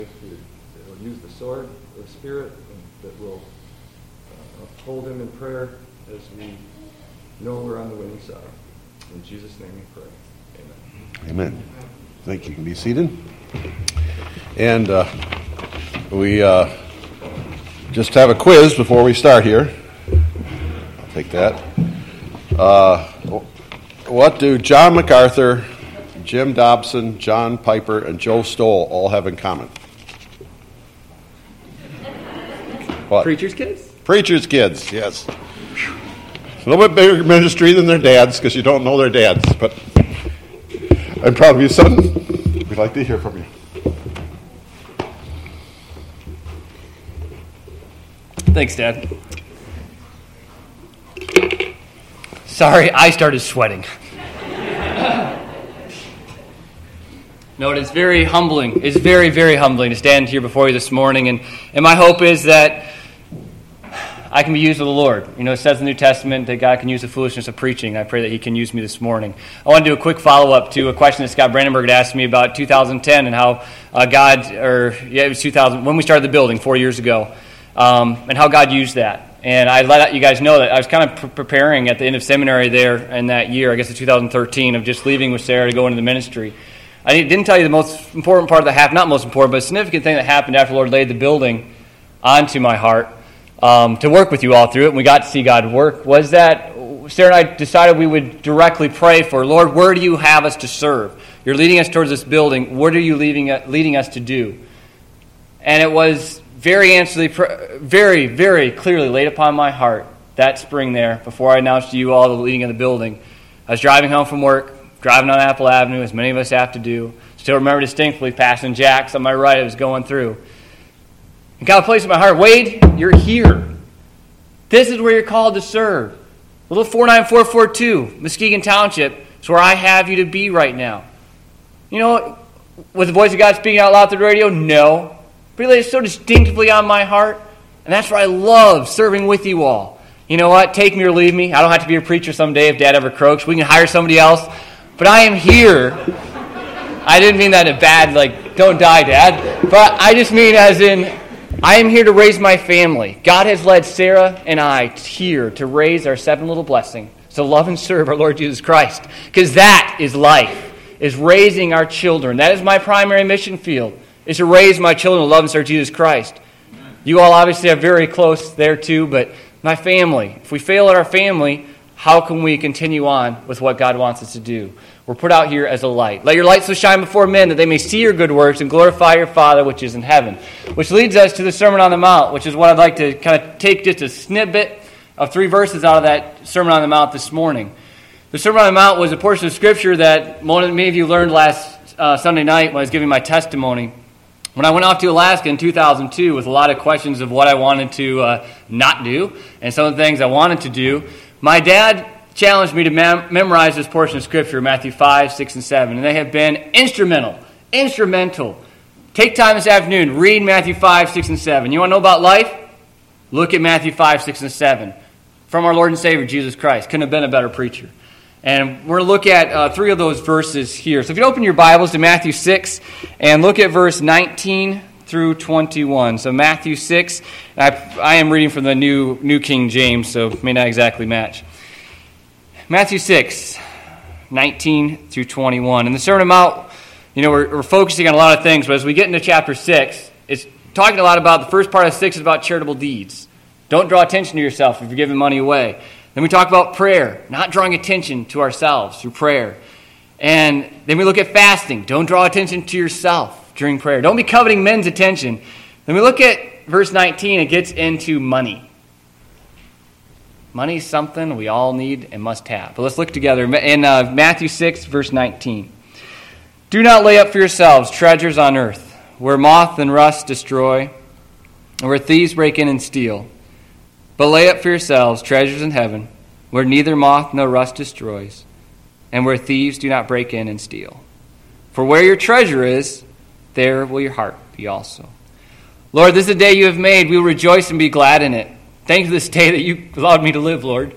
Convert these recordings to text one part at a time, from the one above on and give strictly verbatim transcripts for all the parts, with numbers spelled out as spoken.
that will use the sword of the Spirit, and that will uh, uphold him in prayer as we know we're on the winning side. In Jesus' name we pray. Amen. Amen. Thank you. You can be seated. And uh, we uh, just have a quiz before we start here. I'll take that. Uh, what do John MacArthur, Jim Dobson, John Piper, and Joe Stoll all have in common? What? Preacher's kids? Preacher's kids, yes. A little bit bigger ministry than their dads, because you don't know their dads. But I'm proud of you, son. We'd like to hear from you. Thanks, Dad. Sorry, I started sweating. No, it is very humbling. It's very, very humbling to stand here before you this morning. And, and my hope is that I can be used of the Lord. You know, it says in the New Testament that God can use the foolishness of preaching. I pray that he can use me this morning. I want to do a quick follow-up to a question that Scott Brandenburg had asked me about two thousand ten and how uh, God, or yeah, it was two thousand, when we started the building four years ago, um, and how God used that. And I let you guys know that I was kind of pre- preparing at the end of seminary there in that year, I guess in two thousand thirteen, of just leaving with Sarah to go into the ministry. I didn't tell you the most important part of the half, not most important, but a significant thing that happened after the Lord laid the building onto my heart um, to work with you all through it, and we got to see God work, was that Sarah and I decided we would directly pray for, Lord, where do you have us to serve? You're leading us towards this building. What are you leading, leading us to do? And it was very answerably, very, very clearly laid upon my heart that spring there, before I announced to you all the leading of the building. I was driving home from work, driving on Apple Avenue, as many of us have to do. Still remember distinctly passing Jack's on my right. I was going through. And God placed in my heart, Wade, you're here. This is where you're called to serve. Little four nine four four two, Muskegon Township, is where I have you to be right now. You know, was the voice of God speaking out loud through the radio? No. But he laid it so distinctively on my heart. And that's why I love serving with you all. You know what? Take me or leave me. I don't have to be a preacher someday if Dad ever croaks. We can hire somebody else. But I am here. I didn't mean that in a bad, like, don't die, Dad. But I just mean as in, I am here to raise my family. God has led Sarah and I here to raise our seven little blessings, to love and serve our Lord Jesus Christ. Because that is life, is raising our children. That is my primary mission field, is to raise my children to love and serve Jesus Christ. You all obviously are very close there too, but my family. If we fail at our family, how can we continue on with what God wants us to do? We're put out here as a light. Let your light so shine before men that they may see your good works and glorify your Father which is in heaven. Which leads us to the Sermon on the Mount, which is what I'd like to kind of take just a snippet of three verses out of that Sermon on the Mount this morning. The Sermon on the Mount was a portion of Scripture that many of you learned last uh, Sunday night when I was giving my testimony. When I went off to Alaska in two thousand two with a lot of questions of what I wanted to uh, not do and some of the things I wanted to do, my dad challenged me to mem- memorize this portion of Scripture, Matthew five, six, and seven. And they have been instrumental, instrumental. Take time this afternoon, read Matthew five, six, and seven. You want to know about life? Look at Matthew five, six, and seven. From our Lord and Savior, Jesus Christ. Couldn't have been a better preacher. And we're going to look at uh, three of those verses here. So if you open your Bibles to Matthew six and look at verse nineteen through twenty-one. So Matthew six, I, I am reading from the New New King James, so it may not exactly match. Matthew six, nineteen through twenty-one. And the Sermon on the Mount, you know, we're, we're focusing on a lot of things, but as we get into chapter six, it's talking a lot about, the first part of six is about charitable deeds. Don't draw attention to yourself if you're giving money away. Then we talk about prayer, not drawing attention to ourselves through prayer. And then we look at fasting. Don't draw attention to yourself during prayer. Don't be coveting men's attention. Then we look at verse nineteen. It gets into money. Money is something we all need and must have. But let's look together. In uh, Matthew six, verse nineteen. Do not lay up for yourselves treasures on earth, where moth and rust destroy, and where thieves break in and steal. But lay up for yourselves treasures in heaven, where neither moth nor rust destroys, and where thieves do not break in and steal. For where your treasure is, there will your heart be also. Lord, this is a day you have made. We will rejoice and be glad in it. Thank you for this day that you allowed me to live, Lord.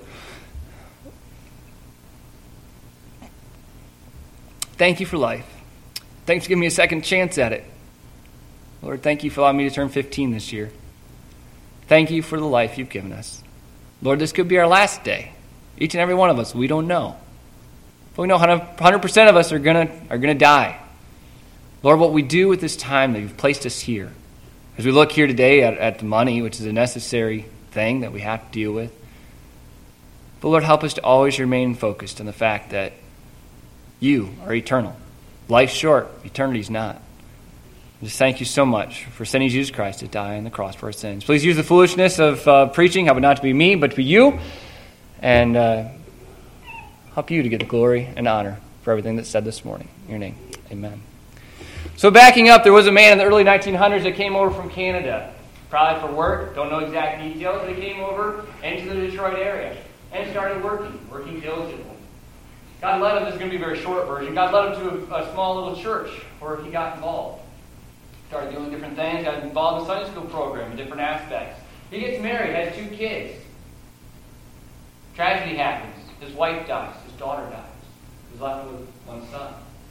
Thank you for life. Thanks for giving me a second chance at it. Lord, thank you for allowing me to turn fifteen this year. Thank you for the life you've given us. Lord, this could be our last day. Each and every one of us, we don't know. But we know one hundred percent of us are going to are gonna die. Lord, what we do with this time that you've placed us here, as we look here today at, at the money, which is a necessary thing that we have to deal with, but Lord, help us to always remain focused on the fact that you are eternal. Life's short, eternity's not. Just thank you so much for sending Jesus Christ to die on the cross for our sins. Please use the foolishness of uh, preaching, help it not to be me, but to be you, and uh, help you to get the glory and honor for everything that's said this morning. In your name, amen. So backing up, there was a man in the early nineteen hundreds that came over from Canada, probably for work, don't know exact details, but he came over into the Detroit area and started working, working diligently. God led him, this is going to be a very short version, God led him to a, a small little church where he got involved. Started doing different things, got involved in the Sunday school program in different aspects. He gets married, has two kids. Tragedy happens. His wife dies. His daughter dies. He's left with one son.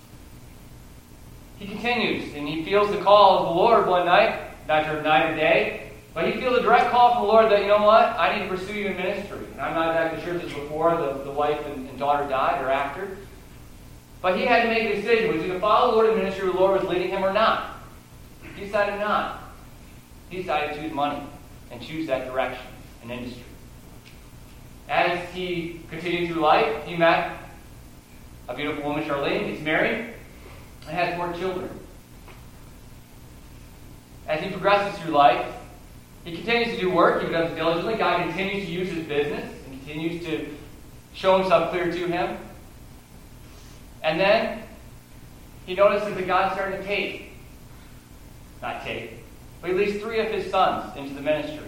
He continues, and he feels the call of the Lord one night, not sure night or day, but he feels a direct call from the Lord that, you know what, I need to pursue you in ministry. And I'm not exactly sure if this was before the, the wife and, and daughter died or after. But he had to make a decision. Was he going to follow the Lord in ministry where the Lord was leading him or not? He decided not. He decided to choose money and choose that direction in industry. As he continued through life, he met a beautiful woman, Charlene, gets married, and has four children. As he progresses through life, he continues to do work, he does it diligently. God continues to use his business and continues to show himself clear to him. And then he notices that God started to take Not take, but at least three of his sons into the ministry.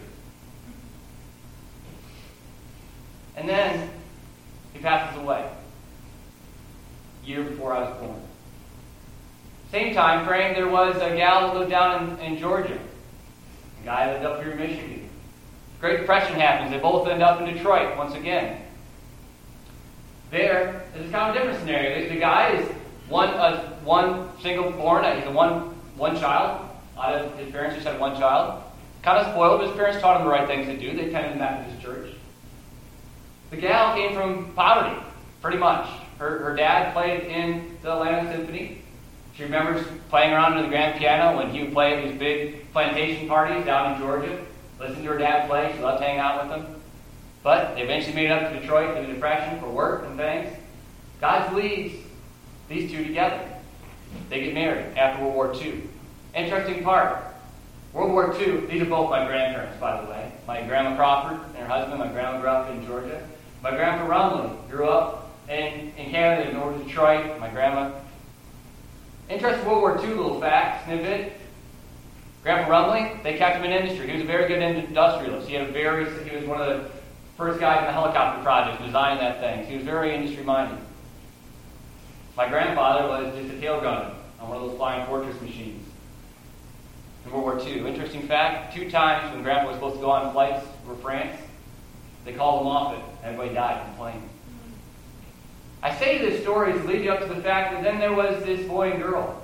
And then he passes away. A year before I was born. Same time frame, there was a gal that lived down in, in Georgia. A guy lived up here in Michigan. Great Depression happens. They both end up in Detroit once again. There is kind of a different scenario. The guy is one uh, one single born. He's a one one child. Out of his parents just had one child. Kind of spoiled, but his parents taught him the right things to do. They attended the Methodist church. The gal came from poverty, pretty much. Her her dad played in the Atlanta Symphony. She remembers playing around on the grand piano when he would play at these big plantation parties down in Georgia. Listened to her dad play. She loved hanging out with him. But they eventually made it up to Detroit in the Depression for work and things. God leads these two together. They get married after World War Two. Interesting part. World War Two, these are both my grandparents, by the way. My Grandma Crawford and her husband, my grandma grew up in Georgia. My Grandpa Rumley grew up in, in Canada, in northern Detroit. My grandma. Interesting World War Two little fact, snippet. Grandpa Rumley, they kept him in industry. He was a very good industrialist. He had a very, he was one of the first guys in the helicopter project, designing that thing. So he was very industry-minded. My grandfather was just a tail gunner on one of those flying fortress machines in World War Two. Interesting fact, two times when Grandpa was supposed to go on flights for France, they called him off it. Everybody died from planes. I say this story to lead you up to the fact that then there was this boy and girl.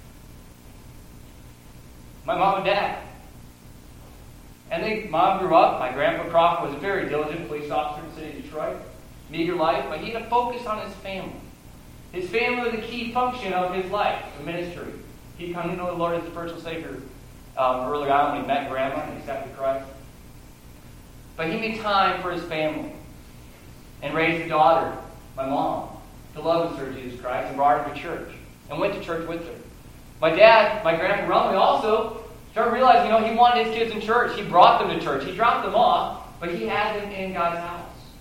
My mom and dad. And they, mom grew up. My Grandpa Crawford was a very diligent police officer in the city of Detroit. Meager life, but he had a focus on his family. His family was a key function of his life, the ministry. He come to know the Lord as the personal Savior um, early on when he met Grandma and accepted Christ. But he made time for his family and raised a daughter, my mom, to love and serve Jesus Christ and brought her to church and went to church with her. My dad, my Grandpa Rumley, also started realizing, you know, he wanted his kids in church. He brought them to church. He dropped them off, but he had them in God's house.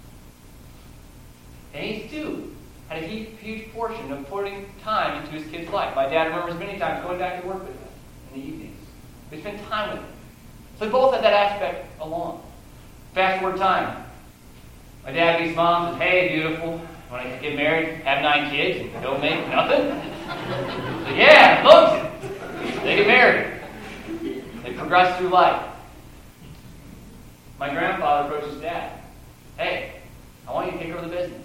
And he, too, had a huge, huge portion of putting time into his kid's life. My dad remembers many times going back to work with him in the evenings. We spent time with him. So they both had that aspect along. Fast forward time. My dad meets mom and says, hey, beautiful, when I get married, have nine kids, and don't make nothing? So, yeah, love it. They get married. They progress through life. My grandfather approaches dad. Hey, I want you to take over the business.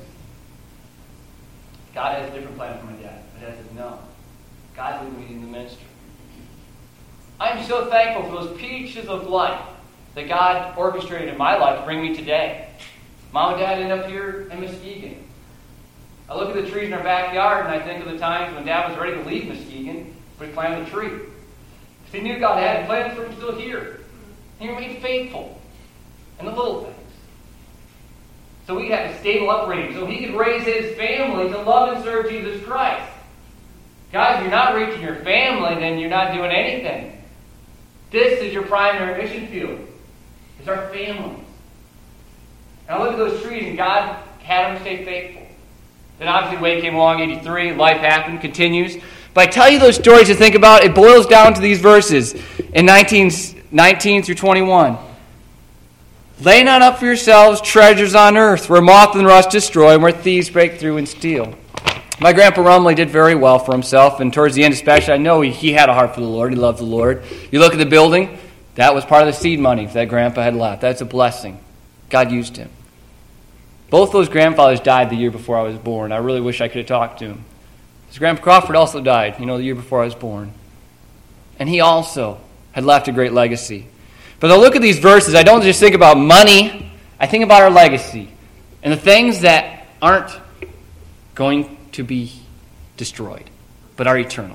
God has a different plan for my dad. My dad says, no. God's leading me in the ministry. I'm so thankful for those peaches of life that God orchestrated in my life to bring me today. Mom and Dad end up here in Muskegon. I look at the trees in our backyard and I think of the times when Dad was ready to leave Muskegon, but he planted a tree. Because he knew God had plans for him still here. He remained faithful in the little things. So we had a stable upbringing, so he could raise his family to love and serve Jesus Christ. Guys, if you're not reaching your family, then you're not doing anything. This is your primary mission field. It's our families. And I look at those trees, and God had them stay faithful. Then obviously Wade came along, eighty-three, life happened, continues. But I tell you those stories to think about, it boils down to these verses in nineteen, nineteen through twenty-one. Lay not up for yourselves treasures on earth, where moth and rust destroy, and where thieves break through and steal. My Grandpa Rumley did very well for himself, and towards the end especially, I know he, he had a heart for the Lord. He loved the Lord. You look at the building, that was part of the seed money that Grandpa had left. That's a blessing. God used him. Both those grandfathers died the year before I was born. I really wish I could have talked to him. His Grandpa Crawford also died, you know, the year before I was born. And he also had left a great legacy. But I look at these verses, I don't just think about money, I think about our legacy and the things that aren't going to be destroyed, but are eternal.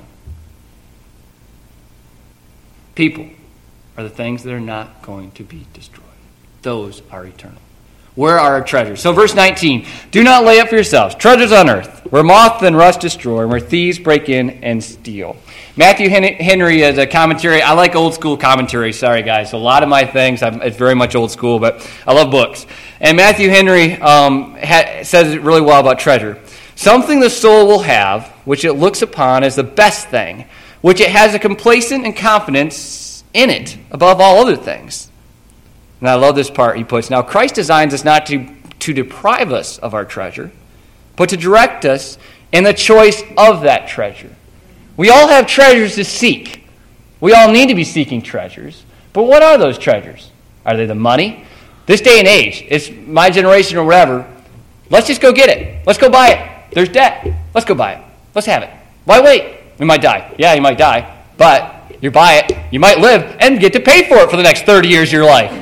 People are the things that are not going to be destroyed. Those are eternal. Where are our treasures? So verse nineteen, do not lay up for yourselves treasures on earth, where moth and rust destroy, and where thieves break in and steal. Matthew Henry is a commentary. I like old school commentary. Sorry, guys. So a lot of my things, I'm, it's very much old school, but I love books. And Matthew Henry um, ha, says it really well about treasure. Something the soul will have, which it looks upon as the best thing, which it has a complacent and confidence in it above all other things. And I love this part he puts. Now, Christ designs us not to, to deprive us of our treasure, but to direct us in the choice of that treasure. We all have treasures to seek. We all need to be seeking treasures. But what are those treasures? Are they the money? This day and age, it's my generation or whatever. Let's just go get it. Let's go buy it. There's debt. Let's go buy it. Let's have it. Why wait? We might die. Yeah, you might die. But you buy it, you might live, and get to pay for it for the next thirty years of your life.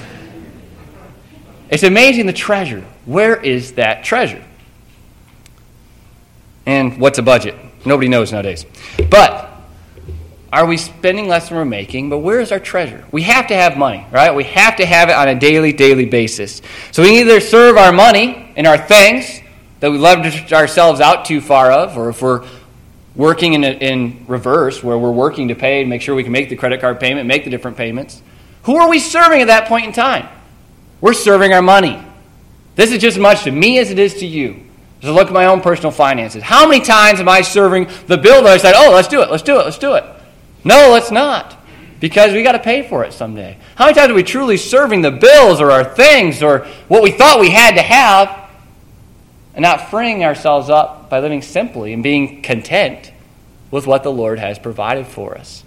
It's amazing the treasure. Where is that treasure? And what's a budget? Nobody knows nowadays. But are we spending less than we're making? But where is our treasure? We have to have money, right? We have to have it on a daily, daily basis. So we either serve our money and our things that we leverage ourselves out too far of, or if we're working in, a, in reverse, where we're working to pay and make sure we can make the credit card payment, make the different payments. Who are we serving at that point in time? We're serving our money. This is just as much to me as it is to you. Just look at my own personal finances. How many times am I serving the bill that I said, oh, let's do it, let's do it, let's do it. No, let's not. Because we got to pay for it someday. How many times are we truly serving the bills or our things or what we thought we had to have and not freeing ourselves up by living simply and being content with what the Lord has provided for us?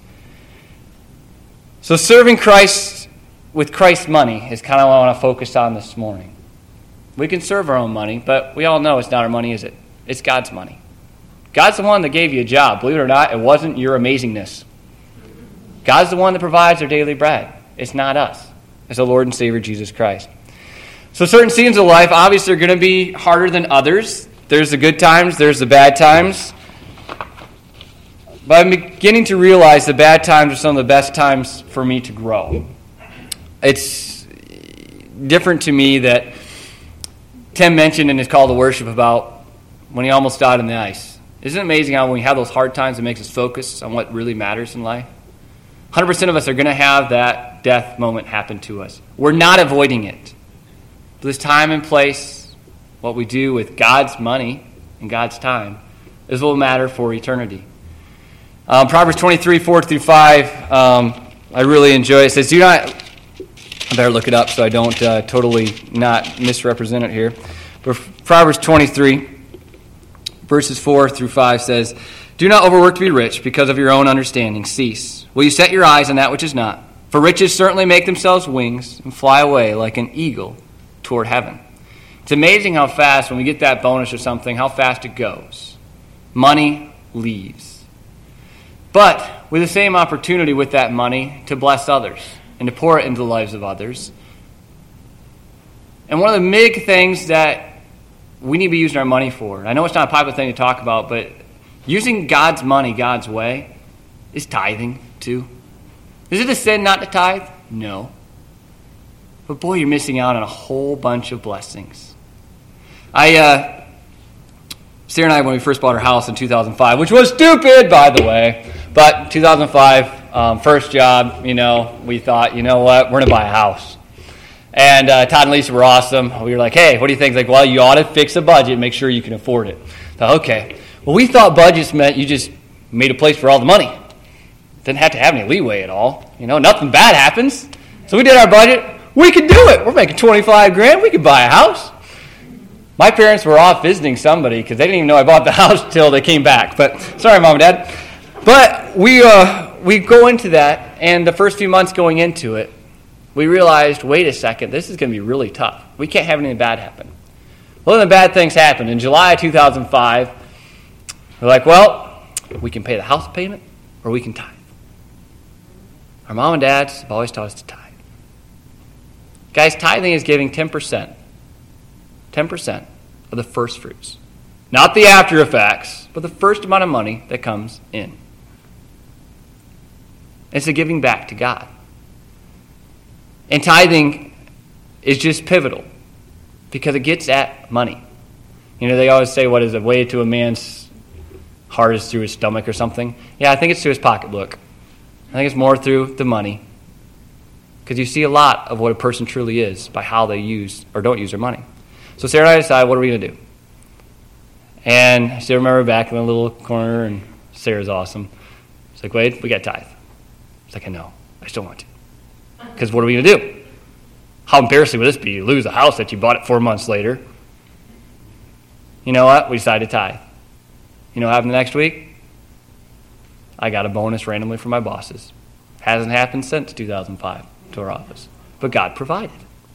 So serving Christ with Christ's money is kind of what I want to focus on this morning. We can serve our own money, but we all know it's not our money, is it? It's God's money. God's the one that gave you a job. Believe it or not, it wasn't your amazingness. God's the one that provides our daily bread. It's not us. It's the Lord and Savior Jesus Christ. So certain seasons of life obviously are going to be harder than others. There's the good times, there's the bad times. But I'm beginning to realize the bad times are some of the best times for me to grow. It's different to me that Tim mentioned in his call to worship about when he almost died on the ice. Isn't it amazing how when we have those hard times, it makes us focus on what really matters in life? one hundred percent of us are going to have that death moment happen to us. We're not avoiding it. But this time and place, what we do with God's money and God's time, is what will matter for eternity. Um, Proverbs twenty-three, four through five, um, I really enjoy it. It says, do not... I better look it up so I don't uh, totally not misrepresent it here. But Proverbs twenty-three, verses four through five says, do not overwork to be rich because of your own understanding. Cease. Will you set your eyes on that which is not? For riches certainly make themselves wings and fly away like an eagle toward heaven. It's amazing how fast, when we get that bonus or something, how fast it goes. Money leaves. But with the same opportunity with that money to bless others and to pour it into the lives of others. And one of the big things that we need to be using our money for, I know it's not a popular thing to talk about, but using God's money God's way is tithing too. Is it a sin not to tithe? No. But boy, you're missing out on a whole bunch of blessings. I, uh, Sarah and I, when we first bought our house in two thousand five, which was stupid, by the way, but two thousand five, um, first job, you know, we thought, you know what, we're going to buy a house. And uh, Todd and Lisa were awesome. We were like, hey, what do you think? Like, well, you ought to fix a budget and make sure you can afford it. Thought, okay. Well, we thought budgets meant you just made a place for all the money. Didn't have to have any leeway at all. You know, nothing bad happens. So we did our budget. We could do it. We're making twenty-five grand. We could buy a house. My parents were off visiting somebody because they didn't even know I bought the house until they came back. But sorry, Mom and Dad. But we uh, we go into that, and the first few months going into it, we realized, wait a second, this is going to be really tough. We can't have anything bad happen. Well, then the bad things happened. In July of two thousand five, we're like, well, we can pay the house payment or we can tithe. Our mom and dads have always taught us to tithe. Guys, tithing is giving ten percent. ten percent of the first fruits. Not the after effects, but the first amount of money that comes in. It's a giving back to God. And tithing is just pivotal because it gets at money. You know, they always say, what is the way to a man's heart is through his stomach or something. Yeah, I think it's through his pocketbook. I think it's more through the money. Because you see a lot of what a person truly is by how they use or don't use their money. So Sarah and I decided, what are we going to do? And I still remember back in the little corner, and Sarah's awesome. She's like, Wade, we got tithe. It's like, I know. I still want to. Because what are we going to do? How embarrassing would this be? You lose a house that you bought it four months later. You know what? We decided to tithe. You know what happened the next week? I got a bonus randomly from my bosses. Hasn't happened since two thousand five to our office. But God provided.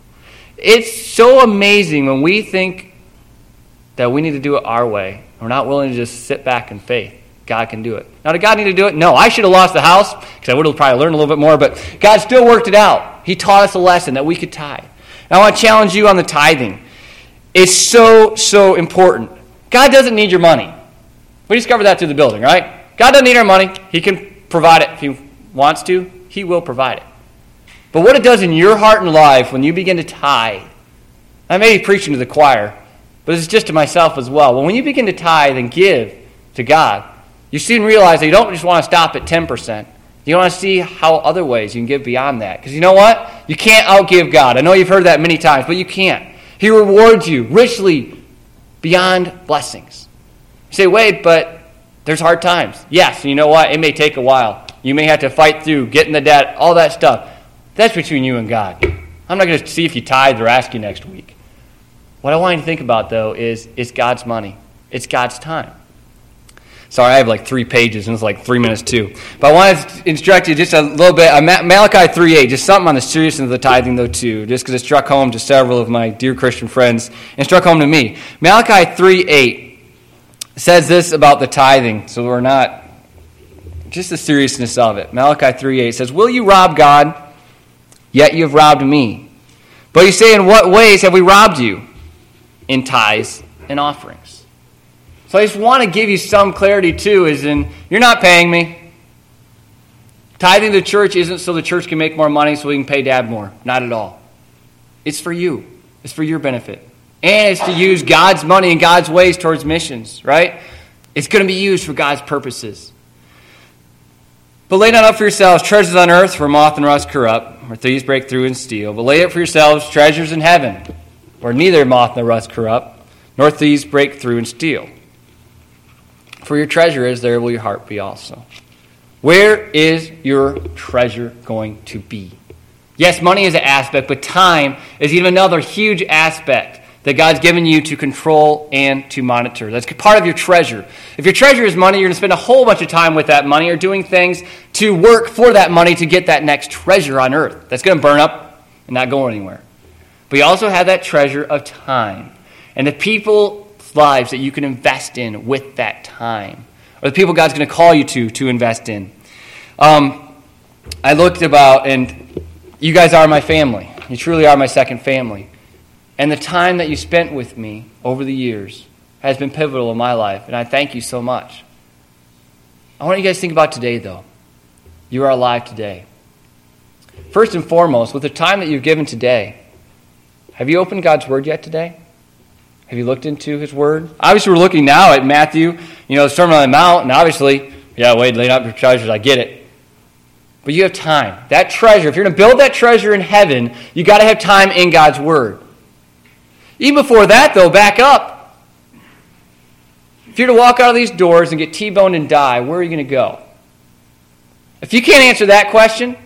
It's so amazing when we think that we need to do it our way. We're not willing to just sit back in faith. God can do it. Now, did God need to do it? No. I should have lost the house because I would have probably learned a little bit more, but God still worked it out. He taught us a lesson that we could tithe. And I want to challenge you on the tithing. It's so, so important. God doesn't need your money. We discovered that through the building, right? God doesn't need our money. He can provide it if he wants to. He will provide it. But what it does in your heart and life when you begin to tithe, I may be preaching to the choir, but it's just to myself as well. Well, when you begin to tithe and give to God, you soon realize that you don't just want to stop at ten percent. You want to see how other ways you can give beyond that. Because you know what? You can't outgive God. I know you've heard that many times, but you can't. He rewards you richly beyond blessings. You say, wait, but there's hard times. Yes, and you know what? It may take a while. You may have to fight through getting the debt, all that stuff. That's between you and God. I'm not going to see if you tithe or ask you next week. What I want you to think about, though, is it's God's money. It's God's time. Sorry, I have like three pages, and it's like three minutes too. But I want to instruct you just a little bit. Uh, Malachi three eight, just something on the seriousness of the tithing, though, too, just because it struck home to several of my dear Christian friends, and struck home to me. Malachi three eight says this about the tithing, so we're not, just the seriousness of it. Malachi three eight says, will you rob God? Yet you have robbed me. But you say, in what ways have we robbed you? In tithes and offerings. So I just want to give you some clarity, too, is in, you're not paying me. Tithing to the church isn't so the church can make more money so we can pay Dad more. Not at all. It's for you. It's for your benefit. And it's to use God's money and God's ways towards missions, right? It's going to be used for God's purposes. But lay not up for yourselves treasures on earth where moth and rust corrupt, where thieves break through and steal. But lay up for yourselves treasures in heaven, where neither moth nor rust corrupt, nor thieves break through and steal. For your treasure is, there will your heart be also. Where is your treasure going to be? Yes, money is an aspect, but time is even another huge aspect that God's given you to control and to monitor. That's part of your treasure. If your treasure is money, you're going to spend a whole bunch of time with that money or doing things to work for that money to get that next treasure on earth. That's going to burn up and not go anywhere. But you also have that treasure of time and the people's lives that you can invest in with that time, or the people God's going to call you to to invest in. Um, I looked about, and you guys are my family. You truly are my second family. And the time that you spent with me over the years has been pivotal in my life, and I thank you so much. I want you guys to think about today, though. You are alive today. First and foremost, with the time that you've given today, have you opened God's Word yet today? Have you looked into His Word? Obviously, we're looking now at Matthew, you know, Sermon on the Mount, and obviously, yeah, Wade, lay up your treasures, I get it. But you have time. That treasure, if you're going to build that treasure in heaven, you got to have time in God's Word. Even before that, though, back up. If you're to walk out of these doors and get T-boned and die, where are you going to go? If you can't answer that question,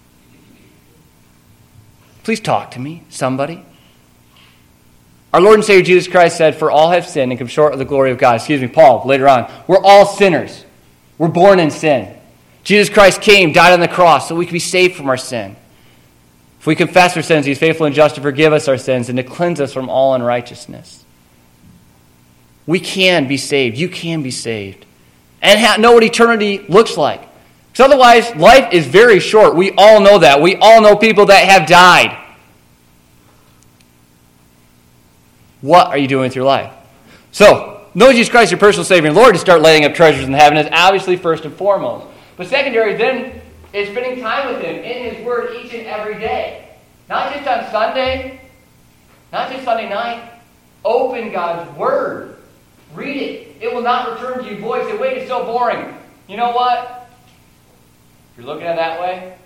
please talk to me, somebody. Our Lord and Savior Jesus Christ said, "For all have sinned and come short of the glory of God." Excuse me, Paul, later on. We're all sinners. We're born in sin. Jesus Christ came, died on the cross, so we can be saved from our sin. If we confess our sins, He's faithful and just to forgive us our sins and to cleanse us from all unrighteousness. We can be saved. You can be saved. And ha- know what eternity looks like. Because otherwise, life is very short. We all know that. We all know people that have died. What are you doing with your life? So, know Jesus Christ, your personal Savior and Lord, to start laying up treasures in heaven is obviously first and foremost. But secondary then is spending time with Him in His Word each and every day. Not just on Sunday, not just Sunday night. Open God's Word. Read it. It will not return to you void. Say, "Wait, it's so boring." You know what? If you're looking at it that way,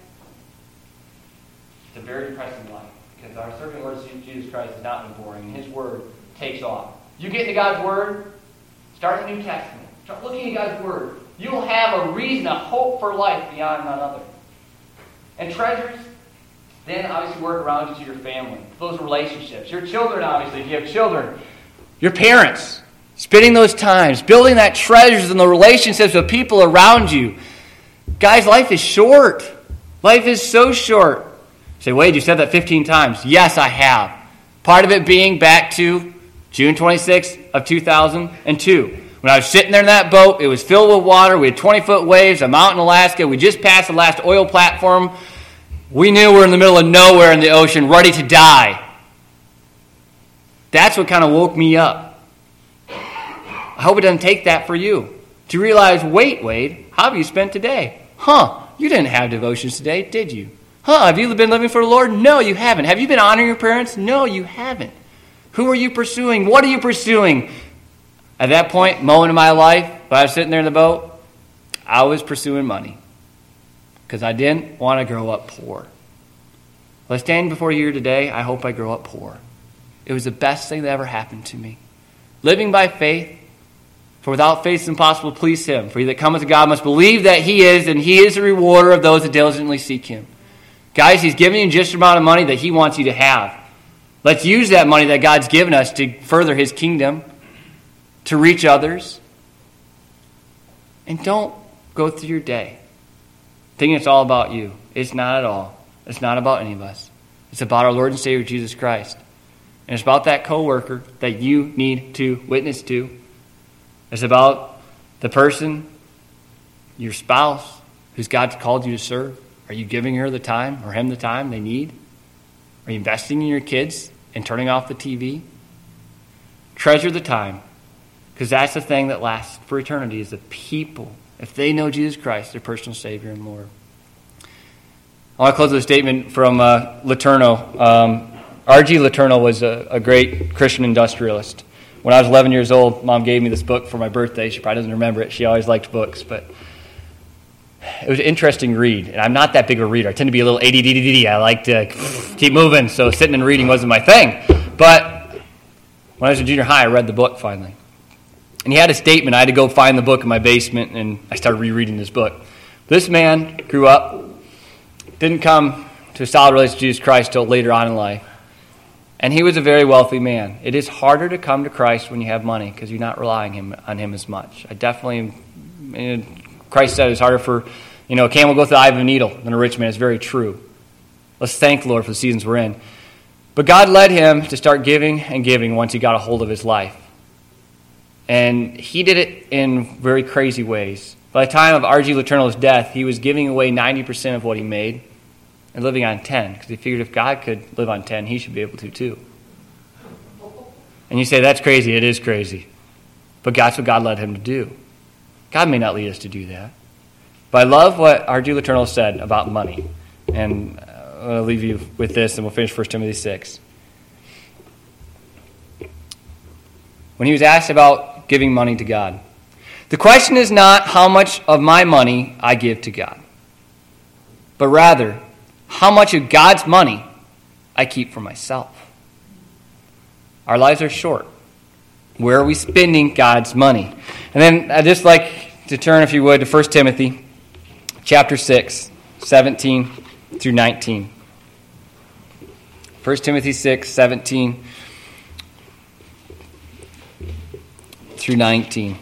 it's a very depressing life. Because our serving Lord Jesus Christ has not been boring, and His Word takes off. You get into God's Word, start the New Testament. Start looking at God's Word. You will have a reason, a hope for life beyond none other. And treasures, then obviously work around to your family, those relationships. Your children, obviously, if you have children. Your parents, spending those times, building that treasures and the relationships with people around you. Guys, life is short. Life is so short. You say, "Wade, you said that fifteen times. Yes, I have. Part of it being back to June twenty-sixth of two thousand two. When I was sitting there in that boat, it was filled with water. We had twenty-foot waves. I'm out in Alaska. We just passed the last oil platform. We knew we were in the middle of nowhere in the ocean, ready to die. That's what kind of woke me up. I hope it doesn't take that for you. To realize, wait, Wade, how have you spent today? Huh, you didn't have devotions today, did you? Huh, have you been living for the Lord? No, you haven't. Have you been honoring your parents? No, you haven't. Who are you pursuing? What are you pursuing? At that point, moment in my life, when I was sitting there in the boat, I was pursuing money. Because I didn't want to grow up poor. Well, I stand before you here today, I hope I grow up poor. It was the best thing that ever happened to me. Living by faith, for without faith it's impossible to please Him. For he that cometh to God must believe that He is, and He is the rewarder of those that diligently seek Him. Guys, He's giving you just the amount of money that He wants you to have. Let's use that money that God's given us to further His kingdom, to reach others. And don't go through your day thinking it's all about you. It's not at all. It's not about any of us. It's about our Lord and Savior Jesus Christ. And it's about that coworker that you need to witness to. It's about the person, your spouse, who's God's called you to serve. Are you giving her the time or him the time they need? Are you investing in your kids and turning off the T V? Treasure the time, because that's the thing that lasts for eternity, is the people, if they know Jesus Christ, their personal Savior and Lord. I want to close with a statement from uh, Letourneau. Um, R G Letourneau was a, a great Christian industrialist. When I was eleven years old, Mom gave me this book for my birthday. She probably doesn't remember it. She always liked books, but it was an interesting read. And I'm not that big of a reader. I tend to be a little A D D. I like to keep moving, so sitting and reading wasn't my thing. But when I was in junior high, I read the book finally. And he had a statement. I had to go find the book in my basement, and I started rereading this book. This man grew up, didn't come to a solid relationship with Jesus Christ until later on in life. And he was a very wealthy man. It is harder to come to Christ when you have money because you're not relying him, on him as much. I definitely, you know, Christ said it's harder for, you know, a camel go through the eye of a needle than a rich man. It's very true. Let's thank the Lord for the seasons we're in. But God led him to start giving and giving once he got a hold of his life. And he did it in very crazy ways. By the time of R G Letourneau's death, he was giving away ninety percent of what he made and living on ten, because he figured if God could live on ten, he should be able to too. And you say, that's crazy. It is crazy. But that's what God led him to do. God may not lead us to do that. But I love what R G Letourneau said about money. And I'll leave you with this, and we'll finish First Timothy six. When he was asked about giving money to God, the question is not how much of my money I give to God, but rather how much of God's money I keep for myself. Our lives are short. Where are we spending God's money? And then I'd just like to turn, if you would, to First Timothy chapter six, seventeen through nineteen. First Timothy six, seventeen through nineteen.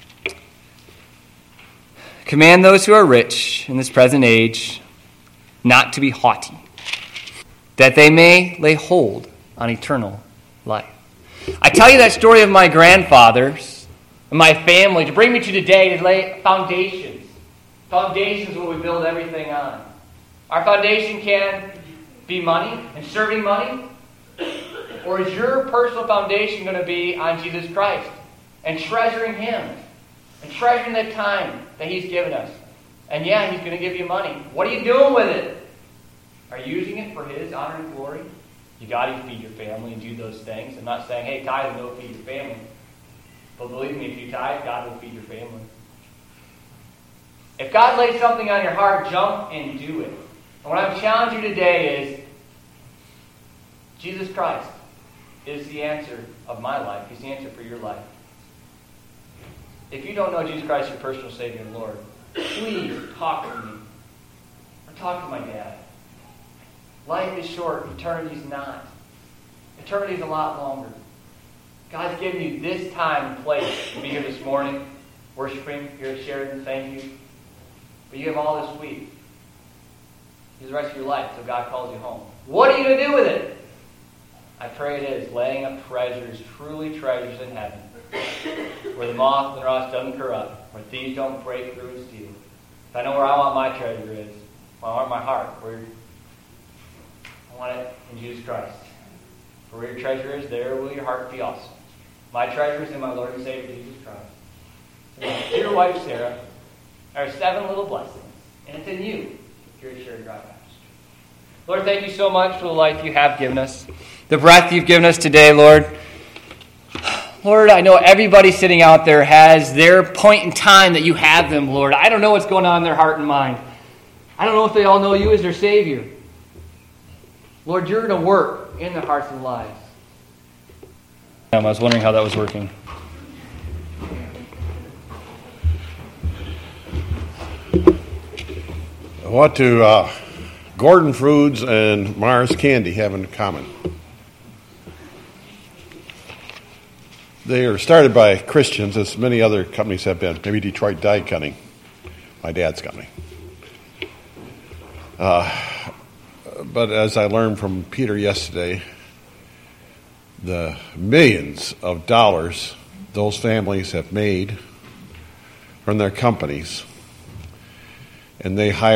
Command those who are rich in this present age not to be haughty, that they may lay hold on eternal life. I tell you that story of my grandfathers and my family to bring me to today to lay foundations. Foundations where we build everything on. Our foundation can be money and serving money, or is your personal foundation going to be on Jesus Christ and treasuring Him and treasuring the time that He's given us? And yeah, He's going to give you money. What are you doing with it? Are you using it for His honor and glory? You got to feed your family and do those things. I'm not saying, hey, tithe and don't feed your family. But believe me, if you tithe, God will feed your family. If God lays something on your heart, jump and do it. And what I'm challenging you today is, Jesus Christ is the answer of my life. He's the answer for your life. If you don't know Jesus Christ, your personal Savior and Lord, please talk to me. Or talk to my dad. Life is short. Eternity is not. Eternity is a lot longer. God's given you this time and place to be here this morning, worshiping here at Sheridan. Thank you. But you have all this week. You have the rest of your life till God calls you home. What are you going to do with it? I pray it is laying up treasures, truly treasures in heaven, where the moth and the rust doesn't corrupt, where thieves don't break through and steal. If I know where I want my treasure is, I want my heart. Where I want it in Jesus Christ. For where your treasure is, there will your heart be also. My treasure is in my Lord and Savior Jesus Christ. And my dear wife Sarah, there are seven little blessings, and it's in you if you're a shared God Baptist. Lord, thank you so much for the life you have given us, the breath you've given us today, Lord. Lord, I know everybody sitting out there has their point in time that you have them, Lord. I don't know what's going on in their heart and mind. I don't know if they all know you as their Savior. Lord, you're going to work in their hearts and lives. I was wondering how that was working. What do uh, Gordon Foods and Mars Candy have in common? They are started by Christians, as many other companies have been. Maybe Detroit Die Cutting, my dad's company. Uh, but as I learned from Peter yesterday, the millions of dollars those families have made from their companies, and they hire